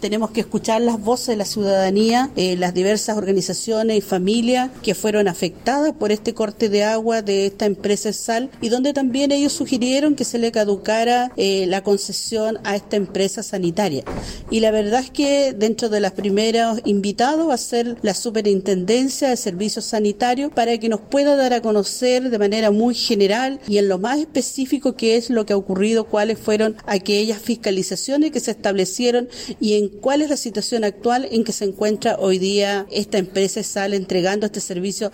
tenemos que escuchar las voces de la ciudadanía, las diversas organizaciones y familias que fueron afectadas por este corte de agua de esta empresa Sal, y donde también ellos sugirieron que se le caducara la concesión a esta empresa sanitaria. Y la verdad es que dentro de los primeros invitados va a ser la Superintendencia de Servicios Sanitarios para que nos pueda dar a conocer de manera muy general y en lo más específico qué es lo que ha ocurrido, cuáles fueron aquellas fiscalizaciones que se establecieron y en cuál es la situación actual en que se encuentra hoy día esta empresa Sal entregando este servicio